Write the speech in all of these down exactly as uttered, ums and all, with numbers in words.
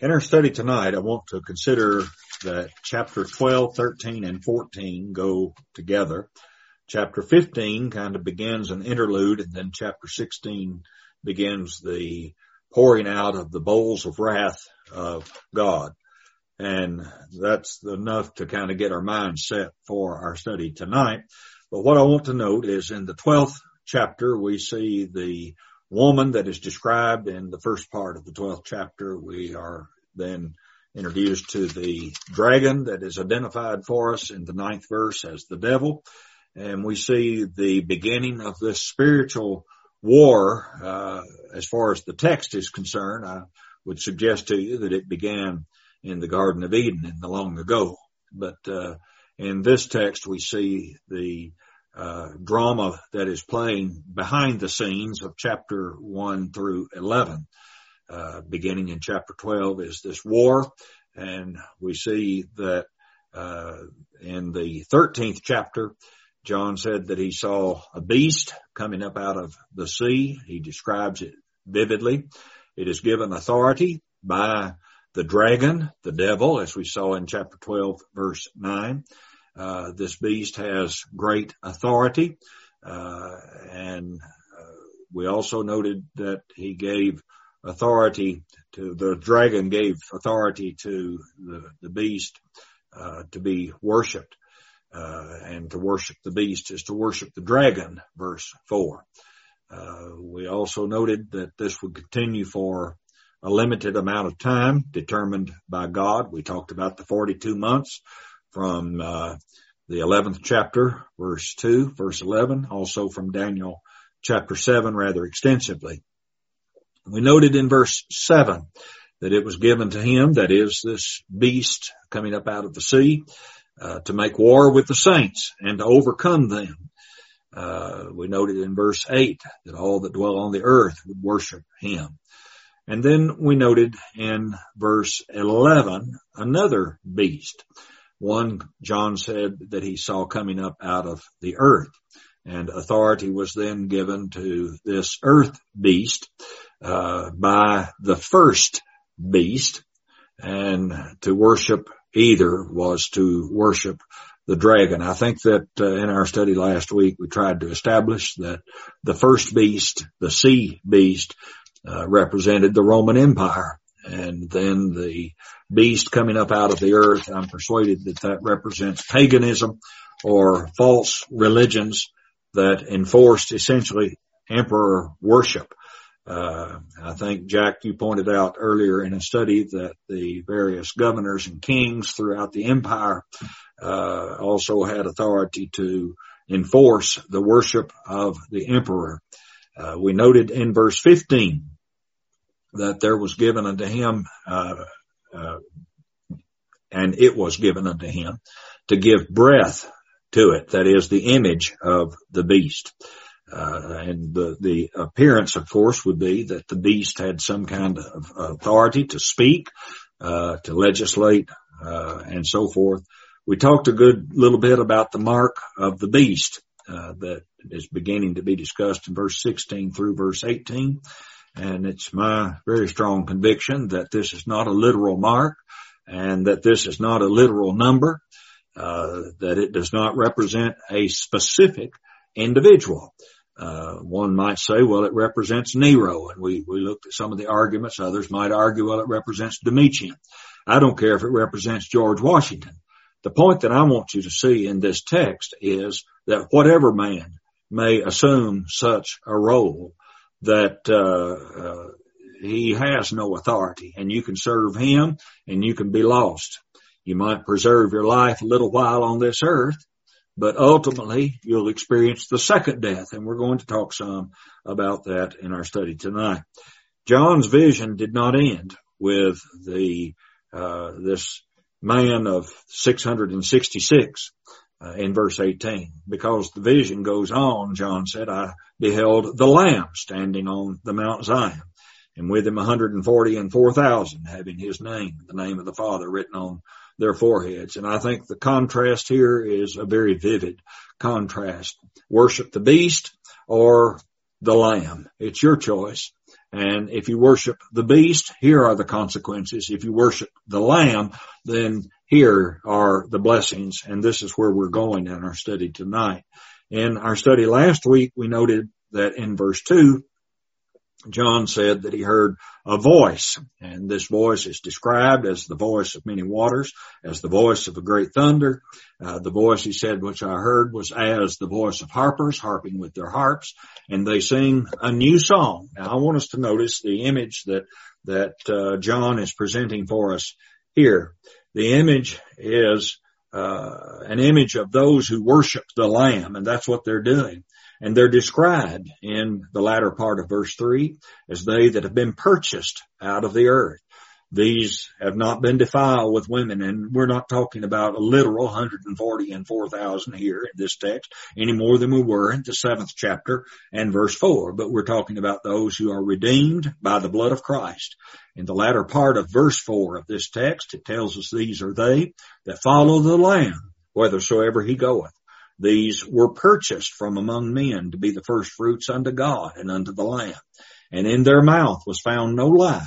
In our study tonight, I want to consider that chapter twelve, thirteen, and fourteen go together. Chapter fifteen kind of begins an interlude, and then chapter sixteen begins the pouring out of the bowls of wrath of God. And that's enough to kind of get our minds set for our study tonight. But what I want to note is in the twelfth chapter, we see the woman that is described in the first part of the twelfth chapter. We are then introduced to the dragon that is identified for us in the ninth verse as the devil. And we see the beginning of this spiritual war. Uh, as far as the text is concerned, I would suggest to you that it began in the Garden of Eden in the long ago. But uh, in this text, we see the uh, drama that is playing behind the scenes of chapter one through eleven. Uh, beginning in chapter twelve is this war, and we see that uh, in the thirteenth chapter, John said that he saw a beast coming up out of the sea. He describes it vividly. It is given authority by the dragon, the devil, as we saw in chapter twelve, verse nine. Uh, this beast has great authority, uh, and uh, we also noted that he gave authority to, the dragon gave authority to the, the beast uh, to be worshipped. Uh, and to worship the beast is to worship the dragon, verse four. Uh, we also noted that this would continue for a limited amount of time determined by God. We talked about the forty-two months from uh, the eleventh chapter, verse two, verse eleven, also from Daniel chapter seven rather extensively. We noted in verse seven that it was given to him, that is, this beast coming up out of the sea, uh, to make war with the saints and to overcome them. Uh, we noted in verse eight that all that dwell on the earth would worship him. And then we noted in verse eleven another beast. One, John said that he saw coming up out of the earth, and authority was then given to this earth beast uh, by the first beast, and to worship either was to worship the dragon. I think that uh, in our study last week we tried to establish that the first beast, the sea beast, uh, represented the Roman Empire, and then the beast coming up out of the earth, I'm persuaded that that represents paganism or false religions that enforced essentially emperor worship. Uh, I think, Jack, you pointed out earlier in a study that the various governors and kings throughout the empire uh, also had authority to enforce the worship of the emperor. Uh, we noted in verse fifteen that there was given unto him, uh, uh, and it was given unto him to give breath to it, that is, the image of the beast. Uh, and the, the appearance, of course, would be that the beast had some kind of authority to speak, uh, to legislate, uh, and so forth. We talked a good little bit about the mark of the beast, uh, that is beginning to be discussed in verse sixteen through verse eighteen. And it's my very strong conviction that this is not a literal mark, and that this is not a literal number, uh, that it does not represent a specific individual. Uh, one might say, well, it represents Nero, and we, we looked at some of the arguments. Others might argue, well, it represents Domitian. I don't care if it represents George Washington. The point that I want you to see in this text is that whatever man may assume such a role, that uh, uh he has no authority, and you can serve him and you can be lost. You might preserve your life a little while on this earth, but ultimately you'll experience the second death, and we're going to talk some about that in our study tonight. John's vision did not end with the uh this man of six hundred sixty-six uh, in verse eighteen, because the vision goes on. John said, I beheld the Lamb standing on the Mount Zion, and with him one hundred forty and four thousand, having his name, the name of the Father, written on their foreheads. And I think the contrast here is a very vivid contrast. Worship the beast or the Lamb. It's your choice. And if you worship the beast, here are the consequences. If you worship the Lamb, then here are the blessings. And this is where we're going in our study tonight. In our study last week, we noted that in verse two, John said that he heard a voice, and this voice is described as the voice of many waters, as the voice of a great thunder. Uh, the voice, he said, which I heard was as the voice of harpers, harping with their harps, and they sing a new song. Now, I want us to notice the image that, that, uh, John is presenting for us here. The image is, uh, an image of those who worship the Lamb, and that's what they're doing. And they're described in the latter part of verse three as they that have been purchased out of the earth. These have not been defiled with women, and we're not talking about a literal one hundred forty and four thousand here in this text any more than we were in the seventh chapter and verse four, but we're talking about those who are redeemed by the blood of Christ. In the latter part of verse four of this text, it tells us these are they that follow the Lamb whithersoever he goeth. These were purchased from among men to be the first fruits unto God and unto the Lamb. And in their mouth was found no lie,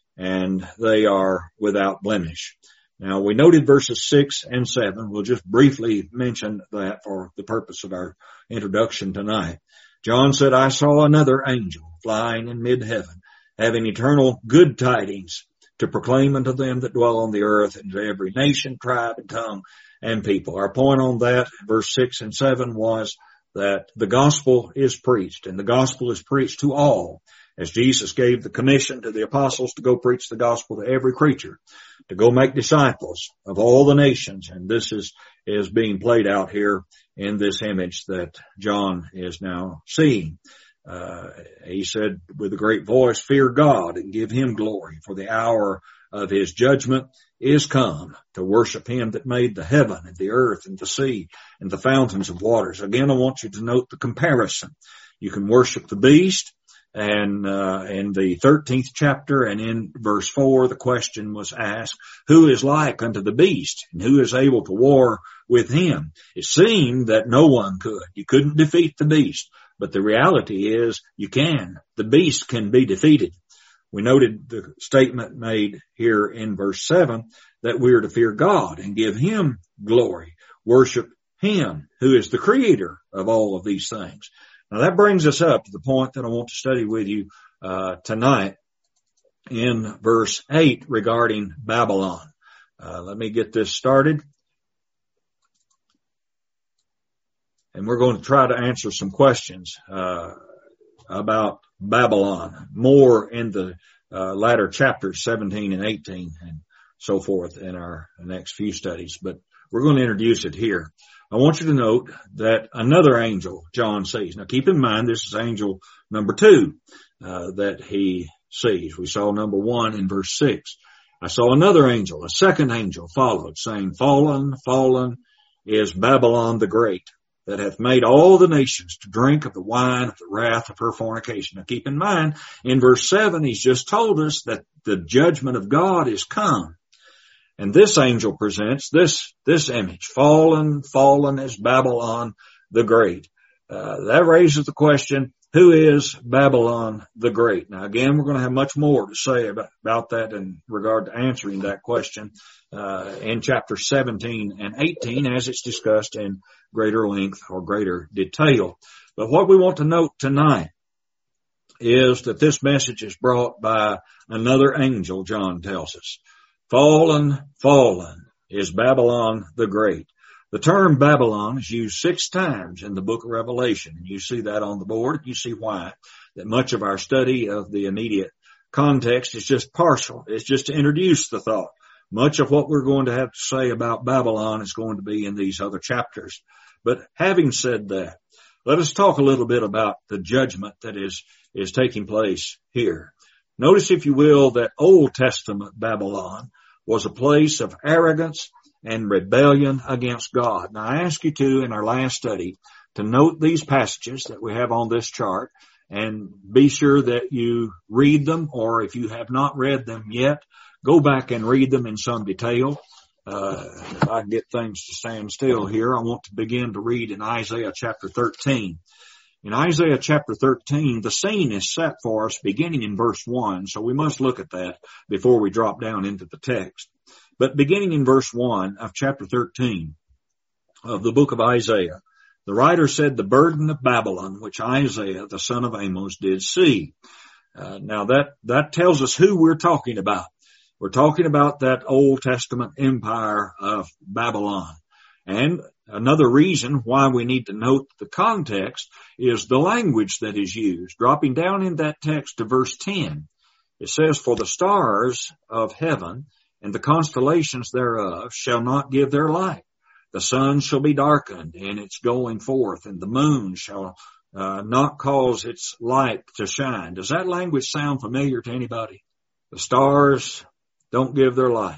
and they are without blemish. Now, we noted verses six and seven. We'll just briefly mention that for the purpose of our introduction tonight. John said, I saw another angel flying in mid-heaven, having eternal good tidings to proclaim unto them that dwell on the earth, and to every nation, tribe, and tongue, and people. Our point on that, verse six and seven, was that the gospel is preached, and the gospel is preached to all, as Jesus gave the commission to the apostles to go preach the gospel to every creature, to go make disciples of all the nations. And this is, is being played out here in this image that John is now seeing. Uh, he said with a great voice, fear God and give him glory, for the hour of his judgment is come, to worship him that made the heaven and the earth and the sea and the fountains of waters. Again, I want you to note the comparison. You can worship the beast, and uh in the thirteenth chapter and in verse four, the question was asked, who is like unto the beast, and who is able to war with him? It seemed that no one could. You couldn't defeat the beast, but the reality is you can. The beast can be defeated. We noted the statement made here in verse seven that we are to fear God and give him glory, worship him who is the creator of all of these things. Now that brings us up to the point that I want to study with you uh tonight in verse eight regarding Babylon. Uh, let me get this started. And we're going to try to answer some questions uh about Babylon, more in the uh, latter chapters seventeen and eighteen and so forth in our next few studies, but we're going to introduce it here. I want you to note that another angel John sees. Now keep in mind this is angel number two uh, that he sees. We saw number one in verse six. I saw another angel, a second angel followed, saying, fallen, fallen is Babylon the Great, that hath made all the nations to drink of the wine of the wrath of her fornication. Now keep in mind, in verse seven, he's just told us that the judgment of God is come. And this angel presents this, this image, fallen, fallen is Babylon the Great. Uh, that raises the question, who is Babylon the Great? Now again, we're going to have much more to say about, about that in regard to answering that question, uh, in chapter seventeen and eighteen as it's discussed in greater length or greater detail. But what we want to note tonight is that this message is brought by another angel, John tells us. Fallen, fallen is Babylon the Great. The term Babylon is used six times in the book of Revelation. And you see that on the board. You see why. That much of our study of the immediate context is just partial. It's just to introduce the thought. Much of what we're going to have to say about Babylon is going to be in these other chapters. But having said that, let us talk a little bit about the judgment that is, is taking place here. Notice, if you will, that Old Testament Babylon was a place of arrogance and rebellion against God. Now, I ask you to, in our last study, to note these passages that we have on this chart and be sure that you read them, or if you have not read them yet, go back and read them in some detail. Uh, if I can get things to stand still here, I want to begin to read in Isaiah chapter thirteen. In Isaiah chapter thirteen, the scene is set for us beginning in verse one, so we must look at that before we drop down into the text. But beginning in verse one of chapter thirteen of the book of Isaiah, the writer said, "The burden of Babylon, which Isaiah, the son of Amos, did see." Uh, now that, that tells us who we're talking about. We're talking about that Old Testament empire of Babylon. And another reason why we need to note the context is the language that is used. Dropping down in that text to verse ten, it says, "For the stars of heaven and the constellations thereof shall not give their light. The sun shall be darkened in its going forth, and the moon shall uh, not cause its light to shine." Does that language sound familiar to anybody? The stars don't give their light.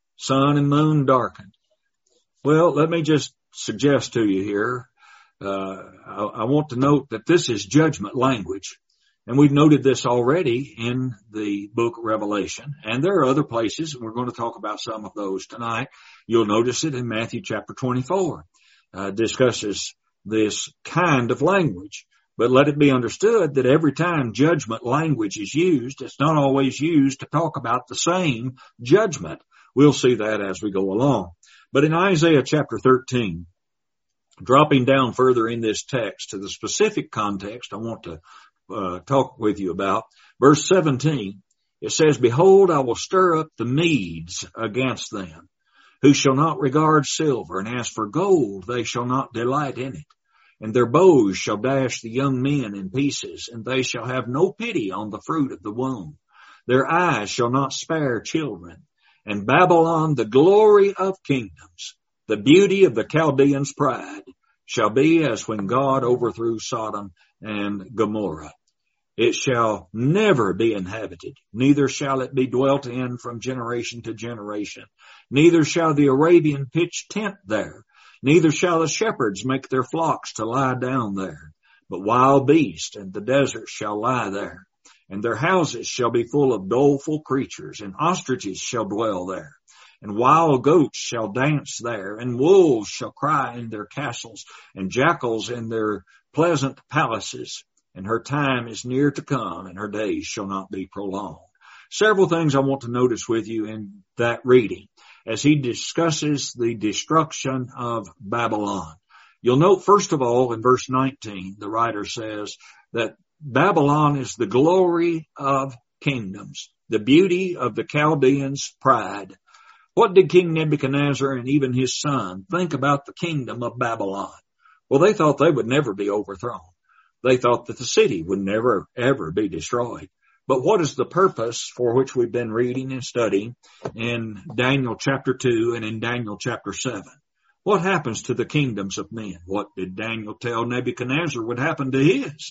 Sun and moon darkened. Well, let me just suggest to you here, uh, I, I want to note that this is judgment language. And we've noted this already in the book of Revelation. And there are other places, and we're going to talk about some of those tonight. You'll notice it in Matthew chapter twenty-four, uh, discusses this kind of language. But let it be understood that every time judgment language is used, it's not always used to talk about the same judgment. We'll see that as we go along. But in Isaiah chapter thirteen, dropping down further in this text to the specific context I want to uh, talk with you about, verse seventeen, it says, "Behold, I will stir up the Medes against them, who shall not regard silver, and as for gold, they shall not delight in it. And their bows shall dash the young men in pieces, and they shall have no pity on the fruit of the womb. Their eyes shall not spare children. And Babylon, the glory of kingdoms, the beauty of the Chaldeans' pride, shall be as when God overthrew Sodom and Gomorrah. It shall never be inhabited, neither shall it be dwelt in from generation to generation. Neither shall the Arabian pitch tent there, neither shall the shepherds make their flocks to lie down there. But wild beasts and the desert shall lie there. And their houses shall be full of doleful creatures, and ostriches shall dwell there. And wild goats shall dance there, and wolves shall cry in their castles, and jackals in their pleasant palaces. And her time is near to come, and her days shall not be prolonged." Several things I want to notice with you in that reading as he discusses the destruction of Babylon. You'll note, first of all, in verse nineteen, the writer says that Babylon is the glory of kingdoms, the beauty of the Chaldeans' pride. What did King Nebuchadnezzar and even his son think about the kingdom of Babylon? Well, they thought they would never be overthrown. They thought that the city would never, ever be destroyed. But what is the purpose for which we've been reading and studying in Daniel chapter two and in Daniel chapter seven? What happens to the kingdoms of men? What did Daniel tell Nebuchadnezzar would happen to his?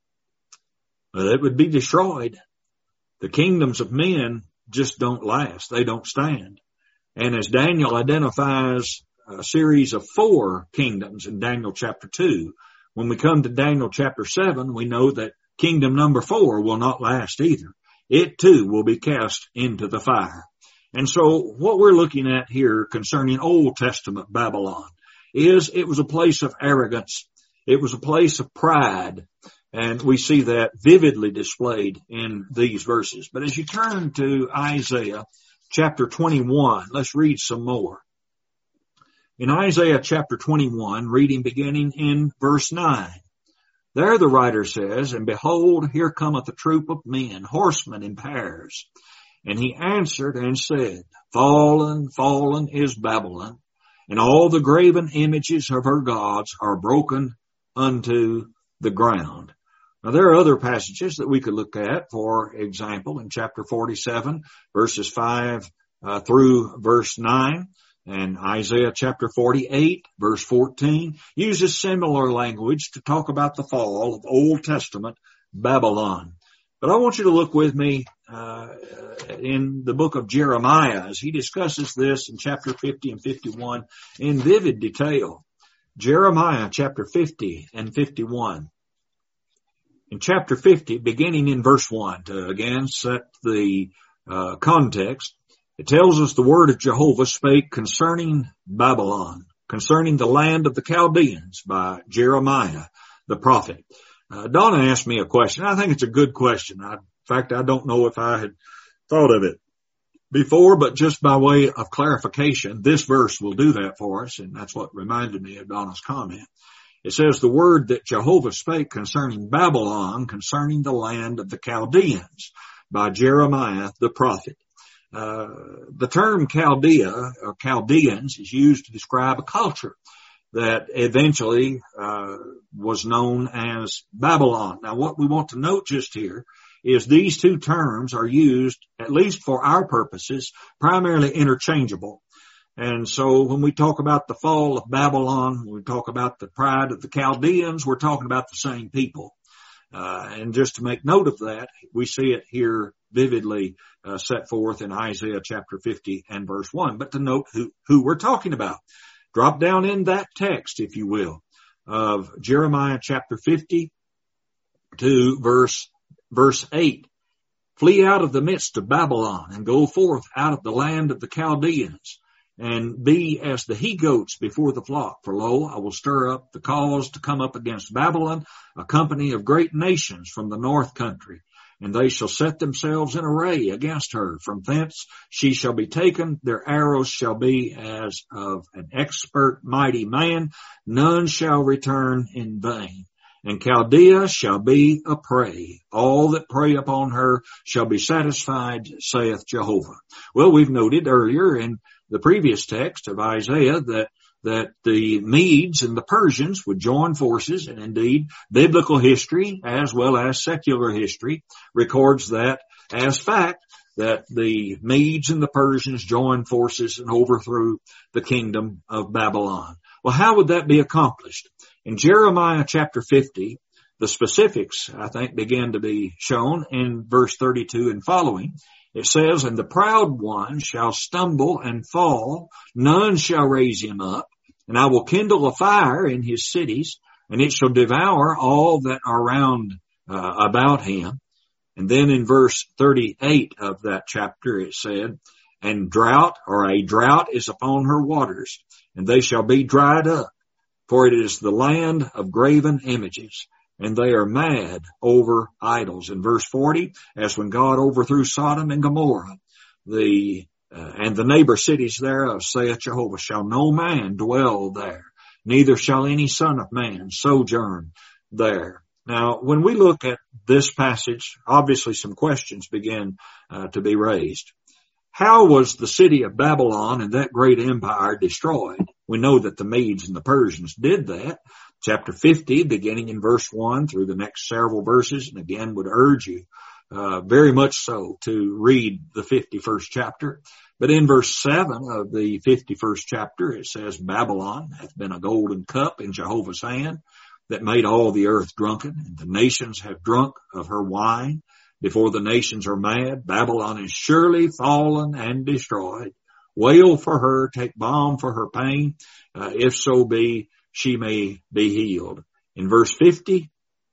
Well, it would be destroyed. The kingdoms of men just don't last. They don't stand. And as Daniel identifies a series of four kingdoms in Daniel chapter two, when we come to Daniel chapter seven, we know that kingdom number four will not last either. It too will be cast into the fire. And so what we're looking at here concerning Old Testament Babylon is it was a place of arrogance. It was a place of pride. And we see that vividly displayed in these verses. But as you turn to Isaiah chapter twenty-one, let's read some more. In Isaiah chapter twenty-one, reading beginning in verse nine, there the writer says, "And behold, here cometh a troop of men, horsemen in pairs. And he answered and said, Fallen, fallen is Babylon, and all the graven images of her gods are broken unto the ground." Now, there are other passages that we could look at. For example, in chapter forty-seven, verses five uh, through verse nine, and Isaiah chapter forty-eight, verse fourteen, uses similar language to talk about the fall of Old Testament Babylon. But I want you to look with me uh, in the book of Jeremiah as he discusses this in chapter fifty and fifty-one in vivid detail. Jeremiah chapter fifty and fifty-one. In chapter fifty, beginning in verse one, to again set the uh, context, it tells us the word of Jehovah spake concerning Babylon, concerning the land of the Chaldeans by Jeremiah, the prophet. Uh, Donna asked me a question. I think it's a good question. I, in fact, I don't know if I had thought of it before, but just by way of clarification, this verse will do that for us, and that's what reminded me of Donna's comment. It says, the word that Jehovah spake concerning Babylon, concerning the land of the Chaldeans, by Jeremiah the prophet. Uh, the term Chaldea or Chaldeans is used to describe a culture that eventually uh, was known as Babylon. Now, what we want to note just here is these two terms are used, at least for our purposes, primarily interchangeable. And so when we talk about the fall of Babylon, when we talk about the pride of the Chaldeans, we're talking about the same people. Uh, and just to make note of that, we see it here vividly uh, set forth in Isaiah chapter fifty and verse one. But to note who, who we're talking about, drop down in that text, if you will, of Jeremiah chapter fifty to verse, verse eight. Flee out of the midst of Babylon and go forth out of the land of the Chaldeans, and be as the he-goats before the flock. For lo, I will stir up the cause to come up against Babylon, a company of great nations from the north country. And they shall set themselves in array against her. From thence she shall be taken. Their arrows shall be as of an expert mighty man. None shall return in vain. And Chaldea shall be a prey. All that prey upon her shall be satisfied, saith Jehovah. Well, we've noted earlier in the previous text of Isaiah that that the Medes and the Persians would join forces, and indeed biblical history as well as secular history records that as fact, that the Medes and the Persians joined forces and overthrew the kingdom of Babylon. Well, how would that be accomplished? In Jeremiah chapter fifty, the specifics, I think, begin to be shown in verse thirty-two and following. It says, and the proud one shall stumble and fall, none shall raise him up, and I will kindle a fire in his cities, and it shall devour all that are round uh, about him. And then in verse thirty-eight of that chapter it said, and drought or a drought is upon her waters, and they shall be dried up, for it is the land of graven images. And they are mad over idols. In verse forty, as when God overthrew Sodom and Gomorrah, the uh, and the neighbor cities thereof, saith Jehovah, shall no man dwell there, neither shall any son of man sojourn there. Now, when we look at this passage, obviously some questions begin uh, to be raised. How was the city of Babylon and that great empire destroyed? We know that the Medes and the Persians did that. Chapter fifty, beginning in verse one through the next several verses, and again would urge you uh, very much so to read the fifty-first chapter. But in verse seven of the fifty-first chapter, it says, Babylon hath been a golden cup in Jehovah's hand that made all the earth drunken, and the nations have drunk of her wine. Before the nations are mad, Babylon is surely fallen and destroyed. Wail for her, take balm for her pain, uh, if so be she may be healed. In verse fifty,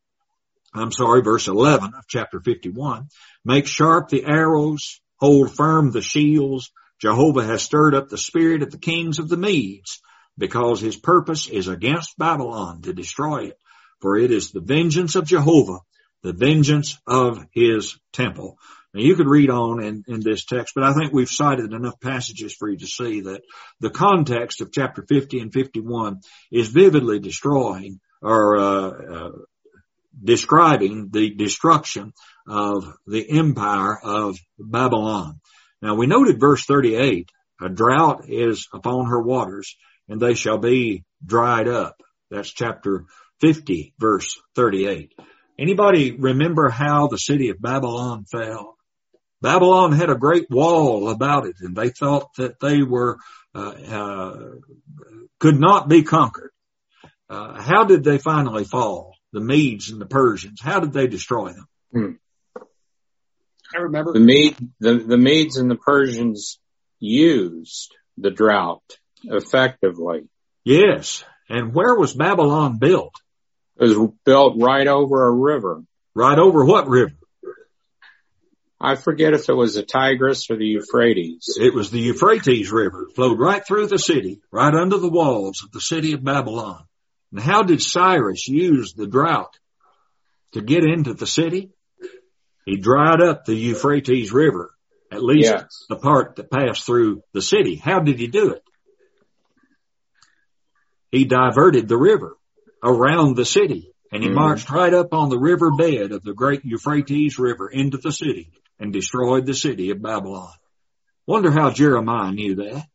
I'm sorry, verse eleven of chapter fifty-one, make sharp the arrows, hold firm the shields. Jehovah has stirred up the spirit of the kings of the Medes, because his purpose is against Babylon to destroy it. For it is the vengeance of Jehovah, the vengeance of his temple. Now, you could read on in, in this text, but I think we've cited enough passages for you to see that the context of chapter fifty and fifty-one is vividly destroying or uh, uh, describing the destruction of the empire of Babylon. Now, we noted verse thirty-eight, a drought is upon her waters, and they shall be dried up. That's chapter fifty, verse thirty-eight. Anybody remember how the city of Babylon fell? Babylon had a great wall about it, and they thought that they were uh, uh could not be conquered. Uh, how did they finally fall? The Medes and the Persians. How did they destroy them? Hmm. I remember the Mede, the, the Medes and the Persians used the drought effectively. Yes, and where was Babylon built? It was built right over a river. Right over what river? I forget if it was the Tigris or the Euphrates. It was the Euphrates River. It flowed right through the city, right under the walls of the city of Babylon. And how did Cyrus use the drought to get into the city? He dried up the Euphrates River, at least yes. the part that passed through the city. How did he do it? He diverted the river around the city, and he mm-hmm. marched right up on the riverbed of the great Euphrates River into the city and destroyed the city of Babylon. Wonder how Jeremiah knew that.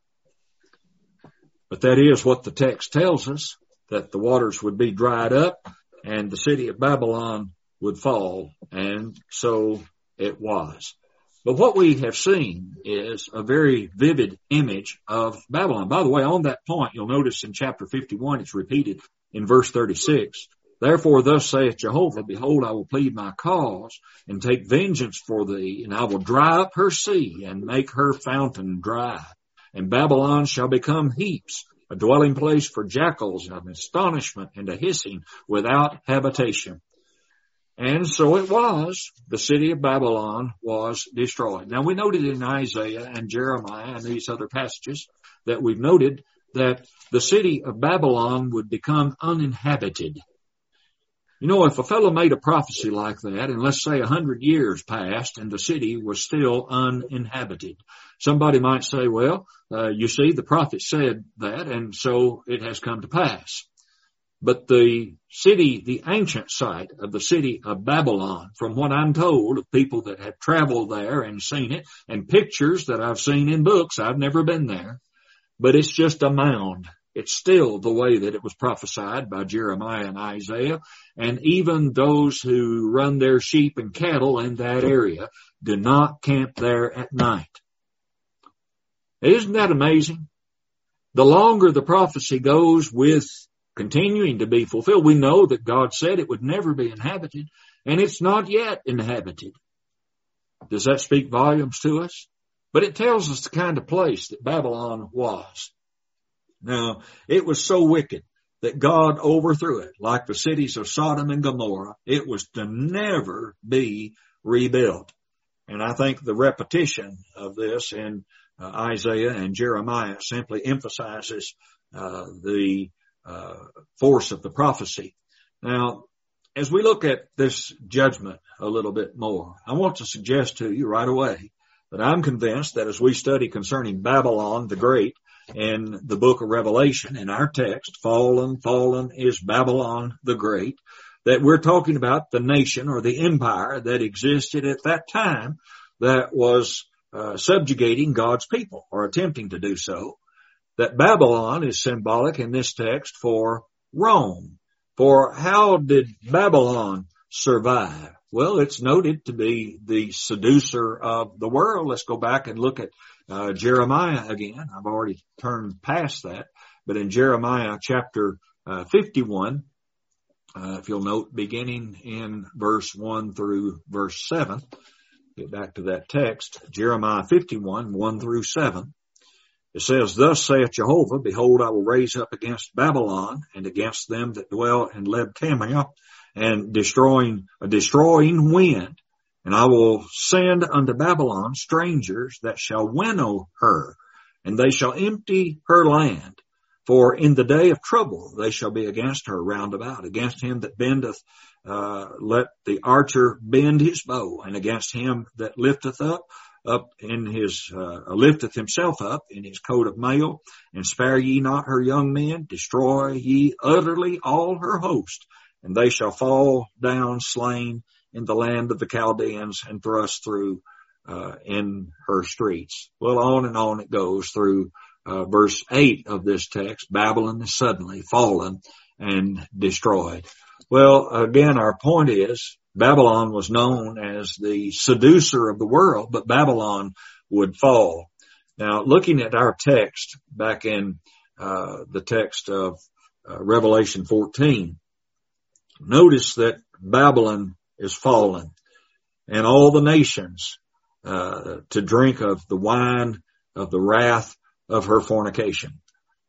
But that is what the text tells us, that the waters would be dried up and the city of Babylon would fall, and so it was. But what we have seen is a very vivid image of Babylon. By the way, on that point, you'll notice in chapter fifty-one, it's repeated in verse thirty-six. Therefore, thus saith Jehovah, behold, I will plead my cause and take vengeance for thee, and I will dry up her sea and make her fountain dry. And Babylon shall become heaps, a dwelling place for jackals, and an astonishment and a hissing without habitation. And so it was. The city of Babylon was destroyed. Now, we noted in Isaiah and Jeremiah and these other passages that we've noted that the city of Babylon would become uninhabited. You know, if a fellow made a prophecy like that, and let's say a hundred years passed and the city was still uninhabited, somebody might say, well, uh, you see, the prophet said that, and so it has come to pass. But the city, the ancient site of the city of Babylon, from what I'm told of people that have traveled there and seen it, and pictures that I've seen in books, I've never been there, but it's just a mound. It's still the way that it was prophesied by Jeremiah and Isaiah, and even those who run their sheep and cattle in that area do not camp there at night. Isn't that amazing? The longer the prophecy goes with continuing to be fulfilled, we know that God said it would never be inhabited, and it's not yet inhabited. Does that speak volumes to us? But it tells us the kind of place that Babylon was. Now, it was so wicked that God overthrew it, like the cities of Sodom and Gomorrah. It was to never be rebuilt. And I think the repetition of this in uh, Isaiah and Jeremiah simply emphasizes uh, the uh, force of the prophecy. Now, as we look at this judgment a little bit more, I want to suggest to you right away that I'm convinced that as we study concerning Babylon the Great in the book of Revelation, in our text, fallen, fallen is Babylon the Great, that we're talking about the nation or the empire that existed at that time that was uh, subjugating God's people or attempting to do so. That Babylon is symbolic in this text for Rome. For how did Babylon survive? Well, it's noted to be the seducer of the world. Let's go back and look at uh, Jeremiah again. I've already turned past that. But in Jeremiah chapter uh, fifty-one, uh, if you'll note, beginning in verse one through verse seven, get back to that text, Jeremiah fifty-one, one through seven. It says, Thus saith Jehovah, Behold, I will raise up against Babylon and against them that dwell in Leb-Kamah, and destroying a destroying wind, and I will send unto Babylon strangers that shall winnow her, and they shall empty her land. For in the day of trouble they shall be against her round about, against him that bendeth, uh, let the archer bend his bow, and against him that lifteth up, up in his, uh, lifteth himself up in his coat of mail, and spare ye not her young men, destroy ye utterly all her host, and they shall fall down slain in the land of the Chaldeans and thrust through uh, in her streets. Well, on and on it goes through uh, verse eight of this text. Babylon is suddenly fallen and destroyed. Well, again, our point is Babylon was known as the seducer of the world, but Babylon would fall. Now, looking at our text back in uh, the text of uh, Revelation fourteen, notice that Babylon is fallen, and all the nations uh, to drink of the wine of the wrath of her fornication.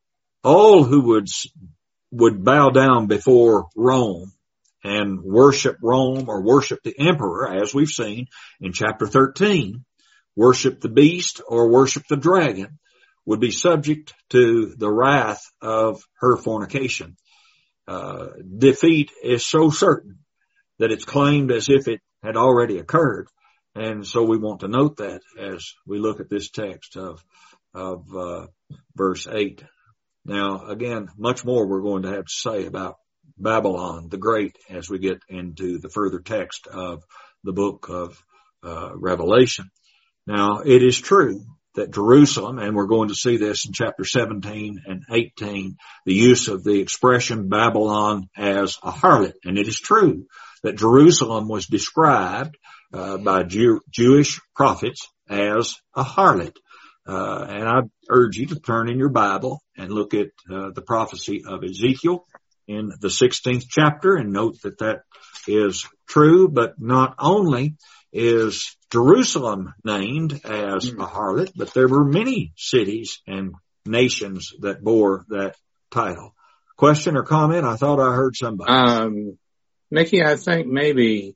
All who would would bow down before Rome and worship Rome or worship the emperor, as we've seen in chapter thirteen, worship the beast or worship the dragon, would be subject to the wrath of her fornication. uh, defeat is so certain that it's claimed as if it had already occurred. And so we want to note that as we look at this text of, of, uh, verse eight. Now, again, much more we're going to have to say about Babylon the Great as we get into the further text of the book of, uh, Revelation. Now, it is true that Jerusalem, and we're going to see this in chapter seventeen and eighteen, the use of the expression Babylon as a harlot. And it is true that Jerusalem was described uh, by Jew- Jewish prophets as a harlot. Uh, and I urge you to turn in your Bible and look at uh, the prophecy of Ezekiel in the sixteenth chapter and note that that is true, but not only is Jerusalem named as a harlot, but there were many cities and nations that bore that title. Question or comment? I thought I heard somebody. Um, Mickey, I think maybe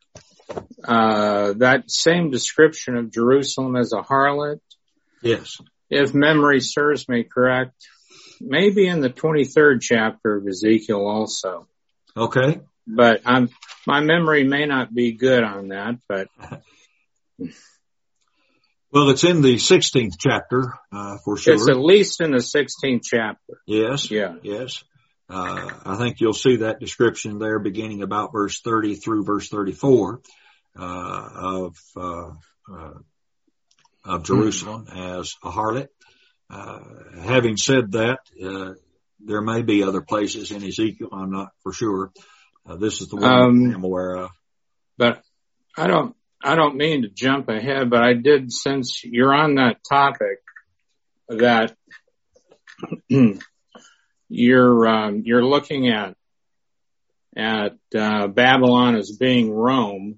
uh that same description of Jerusalem as a harlot, yes, if memory serves me correct, maybe in the twenty-third chapter of Ezekiel also. Okay. But I'm, my memory may not be good on that, but. Well, it's in the sixteenth chapter, uh, for sure. It's at least in the sixteenth chapter. Yes. Yeah. Yes. Uh, I think you'll see that description there beginning about verse thirty through verse thirty-four, uh, of, uh, uh, of Jerusalem mm-hmm. as a harlot. Uh, having said that, uh, there may be other places in Ezekiel. I'm not for sure. Uh, this is the one um, I'm aware of. But I don't, I don't mean to jump ahead, but I did, since you're on that topic, that you're, um, you're looking at, at, uh, Babylon as being Rome.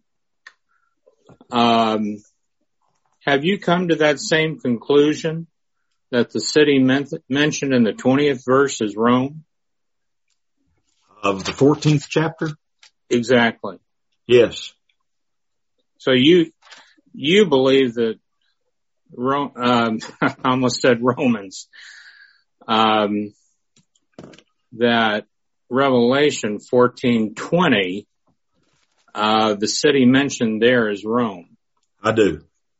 Um, have you come to that same conclusion that the city men- mentioned in the twentieth verse is Rome? Of the fourteenth chapter? Exactly. Yes. So you, you believe that Rome, um, I almost said Romans, um, that Revelation fourteen twenty, uh, the city mentioned there is Rome. I do.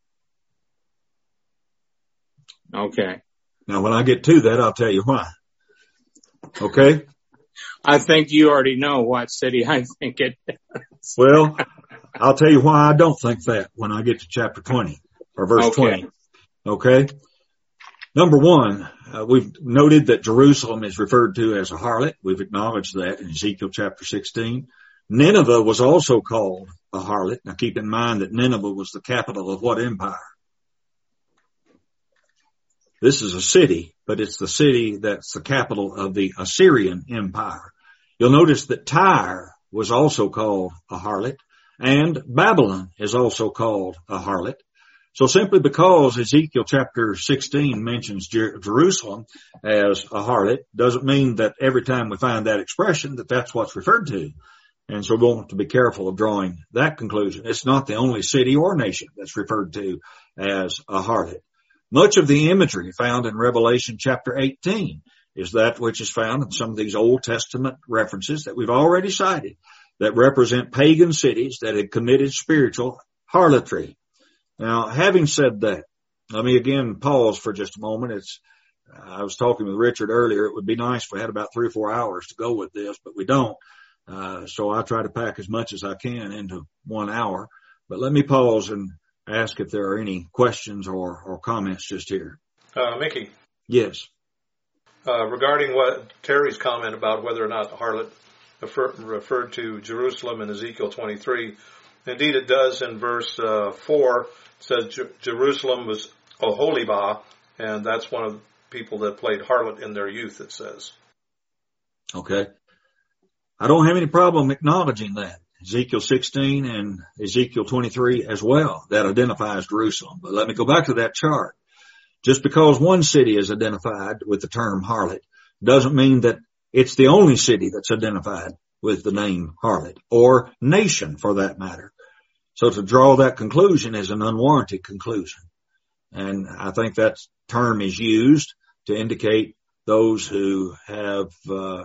Okay. Now when I get to that, I'll tell you why. Okay? I think you already know what city I think it is. Well, I'll tell you why I don't think that when I get to chapter twenty or verse okay. twenty. Okay. Number one, uh, we've noted that Jerusalem is referred to as a harlot. We've acknowledged that in Ezekiel chapter sixteen. Nineveh was also called a harlot. Now keep in mind that Nineveh was the capital of what empire? This is a city, but it's the city that's the capital of the Assyrian Empire. You'll notice that Tyre was also called a harlot, and Babylon is also called a harlot. So simply because Ezekiel chapter sixteen mentions Jer- Jerusalem as a harlot doesn't mean that every time we find that expression that that's what's referred to. And so we want to be careful of drawing that conclusion. It's not the only city or nation that's referred to as a harlot. Much of the imagery found in Revelation chapter eighteen is that which is found in some of these Old Testament references that we've already cited that represent pagan cities that had committed spiritual harlotry. Now, having said that, let me again pause for just a moment. It's, I was talking with Richard earlier. It would be nice if we had about three or four hours to go with this, but we don't. Uh, so I try to pack as much as I can into one hour. But let me pause and ask if there are any questions or, or comments just here. Uh, Mickey. Yes. Uh, regarding what Terry's comment about whether or not the harlot refer, referred to Jerusalem in Ezekiel twenty-three, indeed it does in verse uh, four. It says Jer- Jerusalem was Oholibah, and that's one of the people that played harlot in their youth, it says. Okay. I don't have any problem acknowledging that. Ezekiel sixteen and Ezekiel twenty-three as well, that identifies Jerusalem. But let me go back to that chart. Just because one city is identified with the term harlot doesn't mean that it's the only city that's identified with the name harlot, or nation for that matter. So to draw that conclusion is an unwarranted conclusion. And I think that term is used to indicate those who have uh,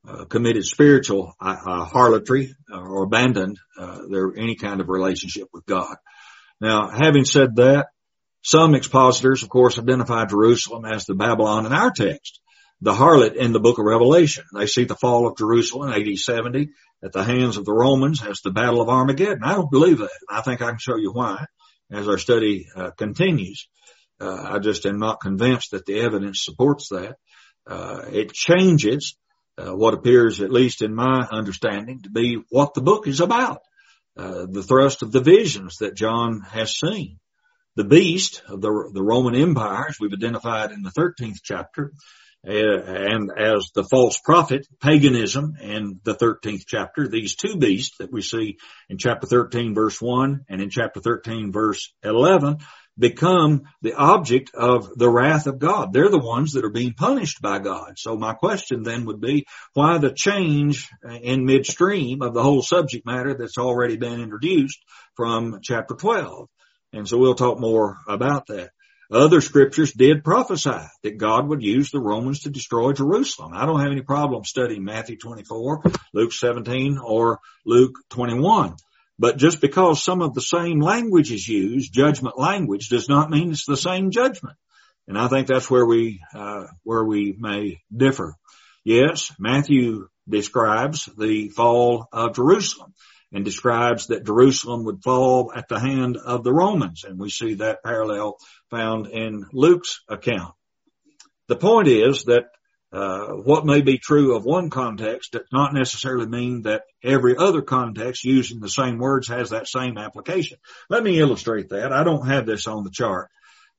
uh, committed spiritual uh, uh, harlotry or abandoned uh, their any kind of relationship with God. Now, having said that, some expositors, of course, identify Jerusalem as the Babylon in our text, the harlot in the book of Revelation. They see the fall of Jerusalem in A D seventy at the hands of the Romans as the Battle of Armageddon. I don't believe that. I think I can show you why as our study uh, continues. Uh, I just am not convinced that the evidence supports that. Uh, it changes uh, what appears, at least in my understanding, to be what the book is about. Uh, the thrust of the visions that John has seen. The beast of the, the Roman Empire, as we've identified in the thirteenth chapter, uh, and as the false prophet, paganism, in the thirteenth chapter, these two beasts that we see in chapter thirteen verse one and in chapter thirteen verse eleven become the object of the wrath of God. They're the ones that are being punished by God. So my question then would be, why the change in midstream of the whole subject matter that's already been introduced from chapter twelve? And so we'll talk more about that. Other scriptures did prophesy that God would use the Romans to destroy Jerusalem. I don't have any problem studying Matthew twenty-four, Luke seventeen, or Luke twenty-one. But just because some of the same language is used, judgment language, does not mean it's the same judgment. And I think that's where we, uh, where we may differ. Yes, Matthew describes the fall of Jerusalem and describes that Jerusalem would fall at the hand of the Romans. And we see that parallel found in Luke's account. The point is that Uh, what may be true of one context does not necessarily mean that every other context using the same words has that same application. Let me illustrate that. I don't have this on the chart,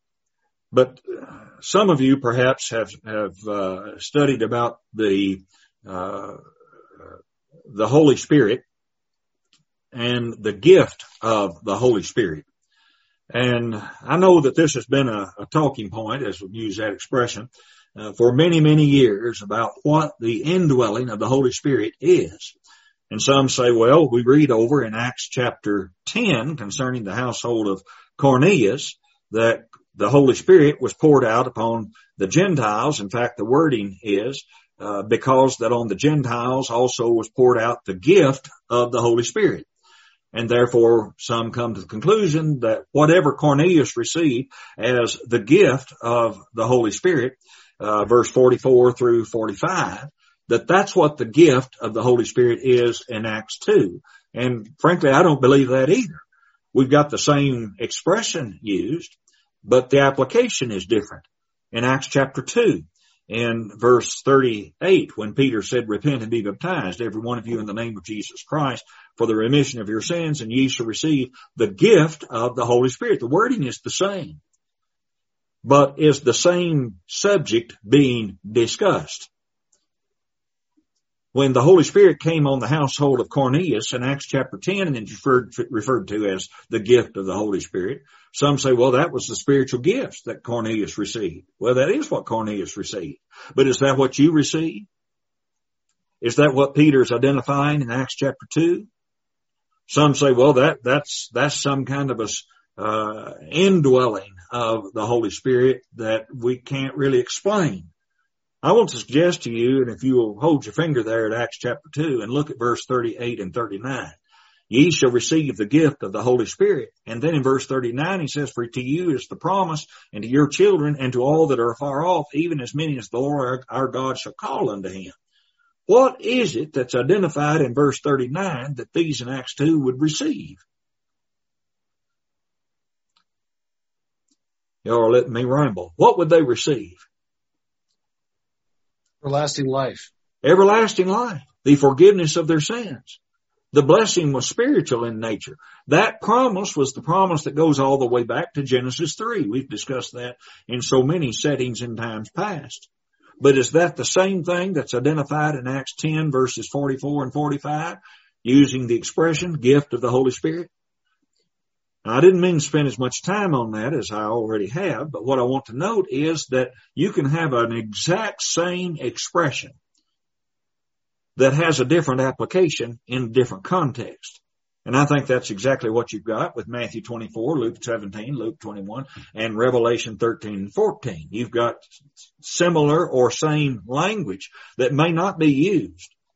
but some of you perhaps have, have, uh, studied about the, uh, the Holy Spirit and the gift of the Holy Spirit. And I know that this has been a, a talking point, as we use that expression, Uh, for many, many years about what the indwelling of the Holy Spirit is. And some say, well, we read over in Acts chapter ten concerning the household of Cornelius that the Holy Spirit was poured out upon the Gentiles. In fact, the wording is uh, because that on the Gentiles also was poured out the gift of the Holy Spirit. And therefore, some come to the conclusion that whatever Cornelius received as the gift of the Holy Spirit, Uh, verse forty-four through forty-five, that that's what the gift of the Holy Spirit is in Acts two. And frankly, I don't believe that either. We've got the same expression used, but the application is different. In Acts chapter two, in verse thirty-eight, when Peter said, repent and be baptized, every one of you in the name of Jesus Christ, for the remission of your sins, and ye shall receive the gift of the Holy Spirit. The wording is the same. But is the same subject being discussed? When the Holy Spirit came on the household of Cornelius in Acts chapter ten and is referred, referred to as the gift of the Holy Spirit, some say, well, that was the spiritual gifts that Cornelius received. Well, that is what Cornelius received. But is that what you received? Is that what Peter's identifying in Acts chapter two? Some say, well, that, that's, that's some kind of a Uh, indwelling of the Holy Spirit that we can't really explain. I want to suggest to you, and if you will hold your finger there at Acts chapter two and look at verse thirty-eight and thirty-nine, ye shall receive the gift of the Holy Spirit. And then in verse thirty-nine, he says, for to you is the promise, and to your children, and to all that are far off, even as many as the Lord our, our God shall call unto him. What is it that's identified in verse thirty-nine that these in Acts two would receive? Y'all are letting me ramble. What would they receive? Everlasting life. Everlasting life. The forgiveness of their sins. The blessing was spiritual in nature. That promise was the promise that goes all the way back to Genesis three. We've discussed that in so many settings in times past. But is that the same thing that's identified in Acts ten verses forty-four and forty-five using the expression gift of the Holy Spirit? I didn't mean to spend as much time on that as I already have, but what I want to note is that you can have an exact same expression that has a different application in a different context. And I think that's exactly what you've got with Matthew twenty-four, Luke seventeen, Luke twenty-one, and Revelation thirteen and fourteen. You've got similar or same language that may not be used.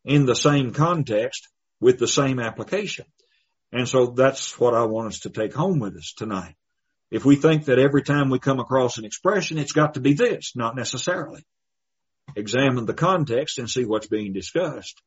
in the same context with the same application. And so that's what I want us to take home with us tonight. If we think that every time we come across an expression, it's got to be this, not necessarily. Examine the context and see what's being discussed.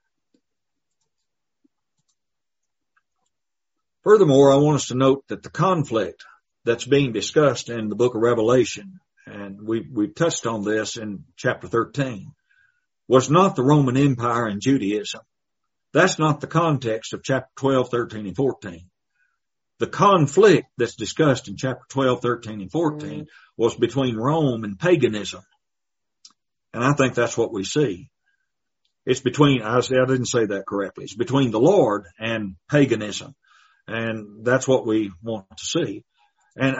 Furthermore, I want us to note that the conflict that's being discussed in the book of Revelation, and we, we touched on this in chapter thirteen, was not the Roman Empire and Judaism. That's not the context of chapter twelve, thirteen, and fourteen. The conflict that's discussed in chapter twelve, thirteen, and fourteen was between Rome and paganism. And I think that's what we see. It's between, I didn't say that correctly, it's between the Lord and paganism. And that's what we want to see. And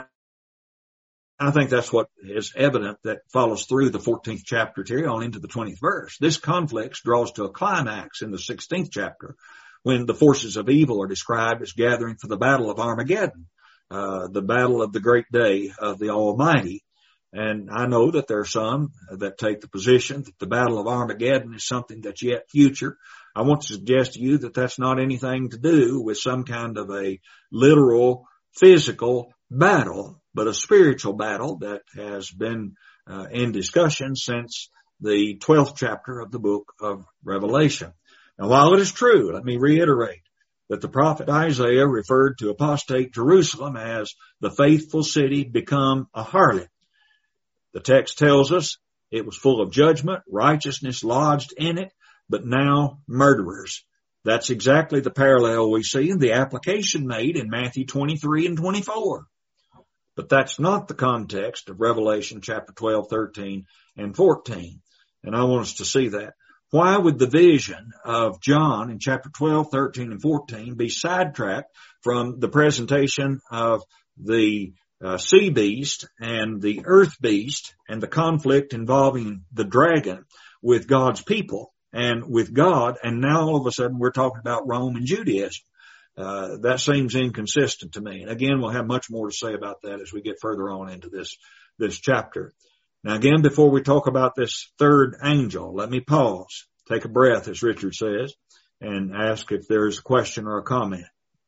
I think that's what is evident that follows through the fourteenth chapter here on into the twentieth verse. This conflict draws to a climax in the sixteenth chapter when the forces of evil are described as gathering for the battle of Armageddon, uh, the battle of the great day of the Almighty. And I know that there are some that take the position that the battle of Armageddon is something that's yet future. I want to suggest to you that that's not anything to do with some kind of a literal physical battle, but a spiritual battle that has been uh, in discussion since the twelfth chapter of the book of Revelation. Now, while it is true, let me reiterate that the prophet Isaiah referred to apostate Jerusalem as the faithful city become a harlot. The text tells us it was full of judgment, righteousness lodged in it, but now murderers. That's exactly the parallel we see in the application made in Matthew twenty-three and twenty-four. But that's not the context of Revelation chapter twelve, thirteen, and fourteen. And I want us to see that. Why would the vision of John in chapter twelve, thirteen, and fourteen be sidetracked from the presentation of the uh, sea beast and the earth beast and the conflict involving the dragon with God's people and with God, and now all of a sudden we're talking about Rome and Judaism? Uh, that seems inconsistent to me. And again, we'll have much more to say about that as we get further on into this, this chapter. Now again, before we talk about this third angel, let me pause, take a breath, as Richard says, and ask if there's a question or a comment.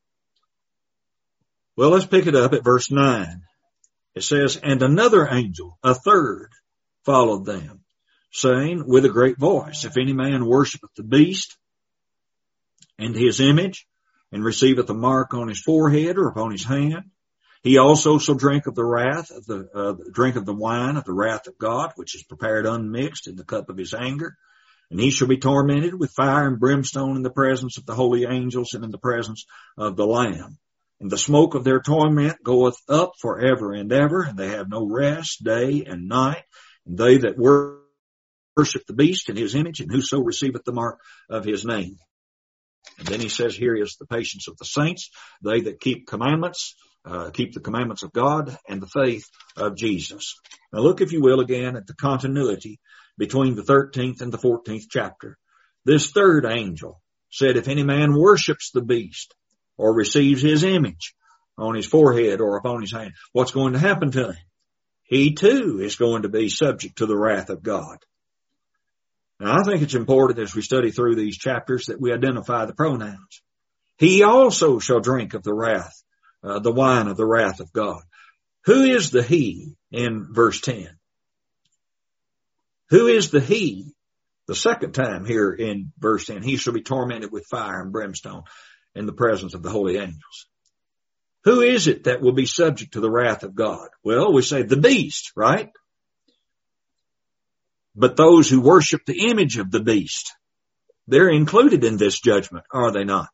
Well, let's pick it up at verse nine. It says, and another angel, a third, followed them, saying with a great voice, if any man worshipeth the beast and his image, and receiveth a mark on his forehead or upon his hand, he also shall drink of the wrath of the, uh, drink of the wine of the wrath of God, which is prepared unmixed in the cup of his anger. And he shall be tormented with fire and brimstone in the presence of the holy angels and in the presence of the Lamb. And the smoke of their torment goeth up forever and ever, and they have no rest day and night. And they that worship the beast and his image, and whoso receiveth the mark of his name. And then he says, here is the patience of the saints, they that keep commandments, uh, keep the commandments of God and the faith of Jesus. Now look, if you will, again at the continuity between the thirteenth and the fourteenth chapter. This third angel said, if any man worships the beast or receives his image on his forehead or upon his hand, what's going to happen to him? He too is going to be subject to the wrath of God. Now, I think it's important as we study through these chapters that we identify the pronouns. He also shall drink of the wrath, uh, the wine of the wrath of God. Who is the he in verse ten? Who is the he? The second time here in verse ten, he shall be tormented with fire and brimstone in the presence of the holy angels. Who is it that will be subject to the wrath of God? Well, we say the beast, right? But those who worship the image of the beast, they're included in this judgment, are they not?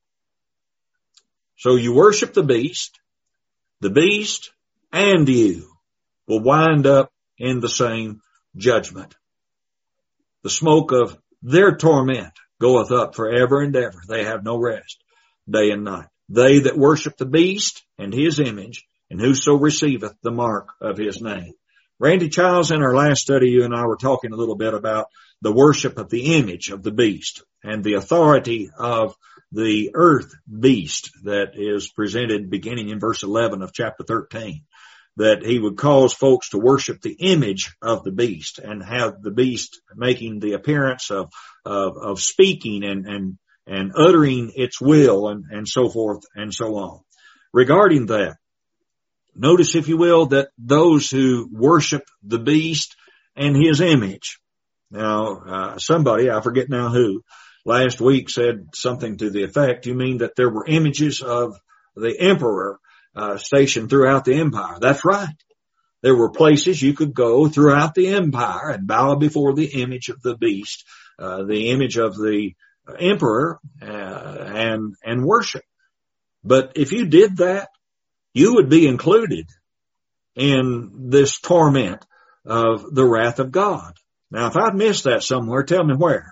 So you worship the beast, the beast and you will wind up in the same judgment. The smoke of their torment goeth up forever and ever. They have no rest day and night. They that worship the beast and his image, and whoso receiveth the mark of his name. Randy Childs, in our last study, you and I were talking a little bit about the worship of the image of the beast and the authority of the earth beast that is presented beginning in verse eleven of chapter thirteen. that he would cause folks to worship the image of the beast and have the beast making the appearance of, of, of speaking and, and, and uttering its will and, and so forth and so on. Regarding that, notice, if you will, that those who worship the beast and his image. Now, uh, somebody, I forget now who, last week said something to the effect, you mean that there were images of the emperor uh, stationed throughout the empire? That's right. There were places you could go throughout the empire and bow before the image of the beast, uh, the image of the emperor, uh, and, and worship. But if you did that, you would be included in this torment of the wrath of God. Now, if I'd missed that somewhere, tell me where.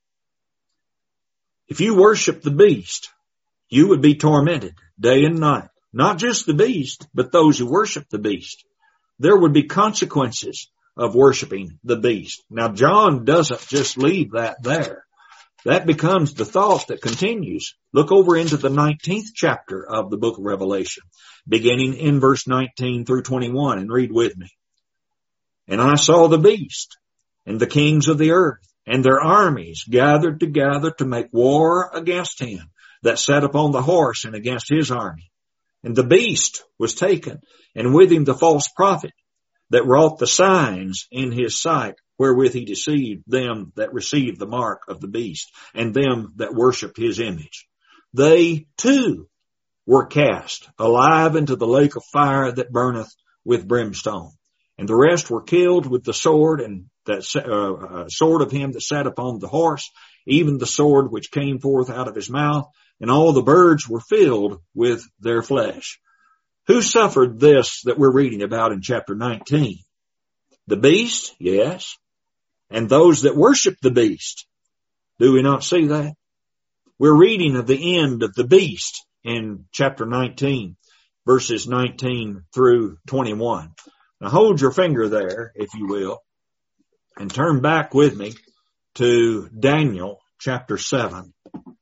If you worship the beast, you would be tormented day and night. Not just the beast, but those who worship the beast. There would be consequences of worshiping the beast. Now, John doesn't just leave that there. That becomes the thought that continues. Look over into the nineteenth chapter of the book of Revelation, beginning in verse nineteen through twenty-one, and read with me. And I saw the beast and the kings of the earth and their armies gathered together to make war against him that sat upon the horse and against his army. And the beast was taken, and with him the false prophet that wrought the signs in his sight, wherewith he deceived them that received the mark of the beast, and them that worshipped his image. They too were cast alive into the lake of fire that burneth with brimstone. And the rest were killed with the sword, and that uh, sword of him that sat upon the horse, even the sword which came forth out of his mouth, and all the birds were filled with their flesh. Who suffered this that we're reading about in chapter nineteen? The beast, yes. And those that worship the beast. Do we not see that? We're reading of the end of the beast in chapter nineteen, verses nineteen through twenty-one. Now hold your finger there, if you will, and turn back with me to Daniel chapter seven.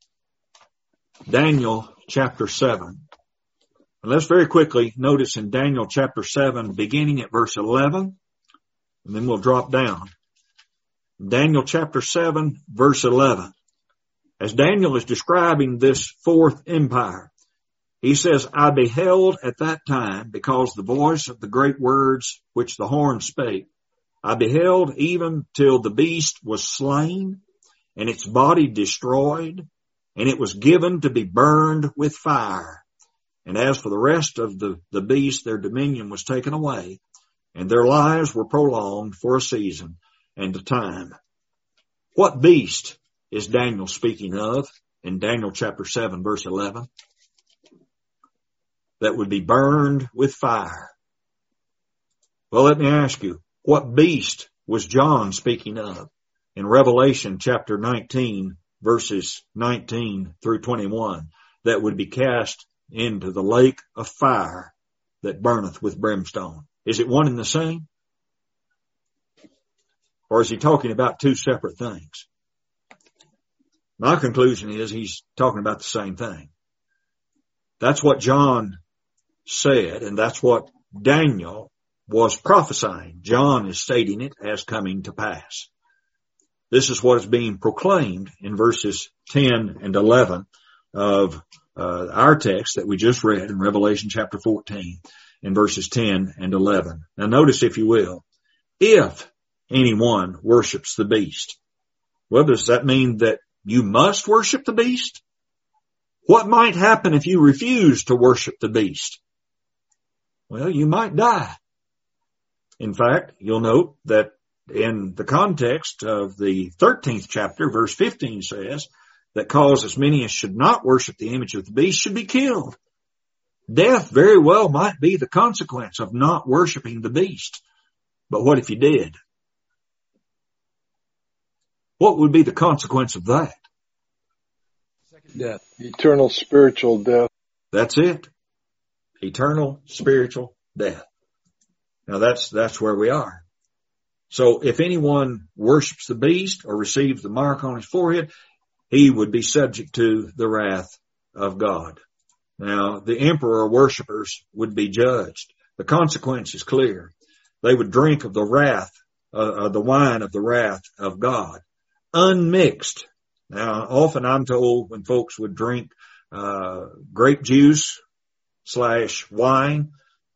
Daniel chapter seven. And let's very quickly notice in Daniel chapter seven, beginning at verse eleven, and then we'll drop down. Daniel chapter seven, verse eleven. As Daniel is describing this fourth empire, he says, I beheld at that time, because the voice of the great words which the horn spake, I beheld even till the beast was slain, and its body destroyed, and it was given to be burned with fire. And as for the rest of the, the beast, their dominion was taken away, and their lives were prolonged for a season and a time. What beast is Daniel speaking of in Daniel chapter seven, verse eleven? That would be burned with fire. Well, let me ask you, what beast was John speaking of in Revelation chapter nineteen, verses nineteen through twenty-one, that would be cast into the lake of fire that burneth with brimstone? Is it one and the same? Or is he talking about two separate things? My conclusion is he's talking about the same thing. That's what John said, and that's what Daniel was prophesying. John is stating it as coming to pass. This is what is being proclaimed in verses ten and eleven of uh, our text that we just read in Revelation chapter fourteen, in verses ten and eleven. Now notice, if you will, if anyone worships the beast. Well, does that mean that you must worship the beast? What might happen if you refuse to worship the beast? Well, you might die. In fact, you'll note that in the context of the thirteenth chapter, verse fifteen says that cause as many as should not worship the image of the beast should be killed. Death very well might be the consequence of not worshiping the beast. But what if you did? What would be the consequence of that? Death. Eternal spiritual death. That's it. Eternal spiritual death. Now that's, that's where we are. So if anyone worships the beast or receives the mark on his forehead, he would be subject to the wrath of God. Now the emperor worshippers would be judged. The consequence is clear. They would drink of the wrath, uh, the wine of the wrath of God, unmixed. Now, often I'm told when folks would drink uh grape juice slash wine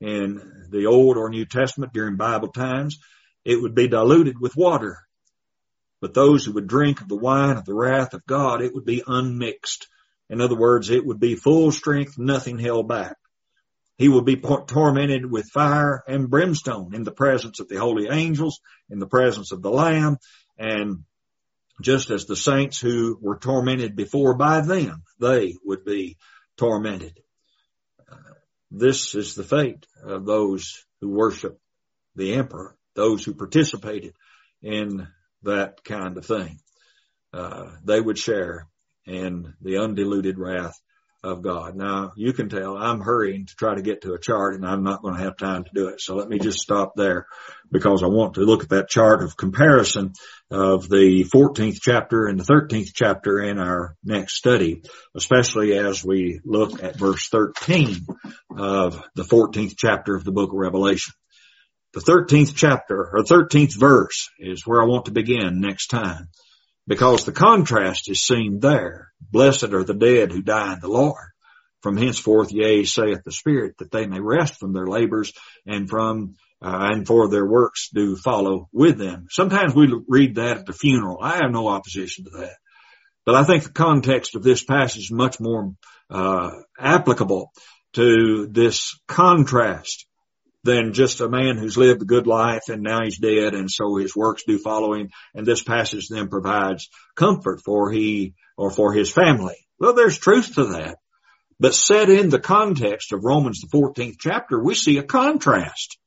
in the Old or New Testament during Bible times, it would be diluted with water. But those who would drink of the wine of the wrath of God, it would be unmixed. In other words, it would be full strength, nothing held back. He would be tormented with fire and brimstone in the presence of the holy angels, in the presence of the Lamb, and just as the saints who were tormented before by them, they would be tormented. Uh, this is the fate of those who worship the emperor, those who participated in that kind of thing. Uh, they would share in the undiluted wrath of God. Now, you can tell I'm hurrying to try to get to a chart, and I'm not going to have time to do it. So let me just stop there, because I want to look at that chart of comparison of the fourteenth chapter and the thirteenth chapter in our next study, especially as we look at verse thirteen of the fourteenth chapter of the book of Revelation. The thirteenth chapter, or thirteenth verse, is where I want to begin next time, because the contrast is seen there. Blessed are the dead who die in the Lord. From henceforth, yea, saith the Spirit, that they may rest from their labors, and from uh, and for their works do follow with them. Sometimes we read that at the funeral. I have no opposition to that. But I think the context of this passage is much more uh applicable to this contrast than just a man who's lived a good life and now he's dead, and so his works do follow him. And this passage then provides comfort for he or for his family. Well, there's truth to that. But set in the context of Romans, the fourteenth chapter, we see a contrast.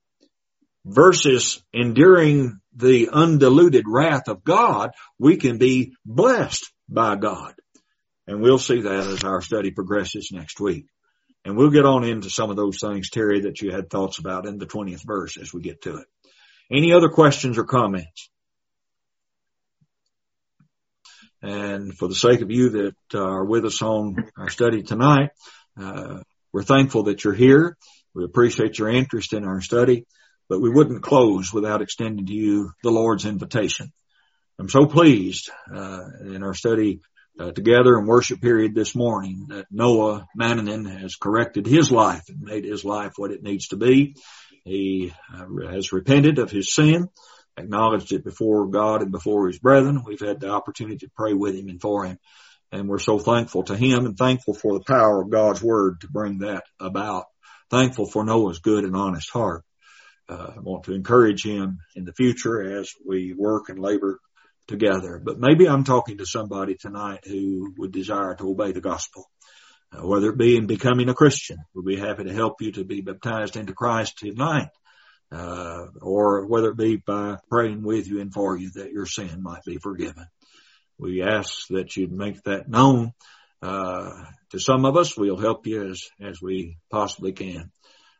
Versus enduring the undiluted wrath of God, we can be blessed by God. And we'll see that as our study progresses next week. And we'll get on into some of those things, Terry, that you had thoughts about in the twentieth verse as we get to it. Any other questions or comments? And for the sake of you that are with us on our study tonight, uh, we're thankful that you're here. We appreciate your interest in our study, but we wouldn't close without extending to you the Lord's invitation. I'm so pleased uh, in our study Uh, together in worship period this morning that Noah Mananen has corrected his life and made his life what it needs to be. He uh, has repented of his sin, acknowledged it before God and before his brethren. We've had the opportunity to pray with him and for him, and we're so thankful to him and thankful for the power of God's word to bring that about. Thankful for Noah's good and honest heart. Uh, I want to encourage him in the future as we work and labor together. But maybe I'm talking to somebody tonight who would desire to obey the gospel, uh, whether it be in becoming a Christian. We'll be happy to help you to be baptized into Christ tonight, uh, or whether it be by praying with you and for you that your sin might be forgiven. We ask that you'd make that known uh, to some of us. We'll help you as, as we possibly can.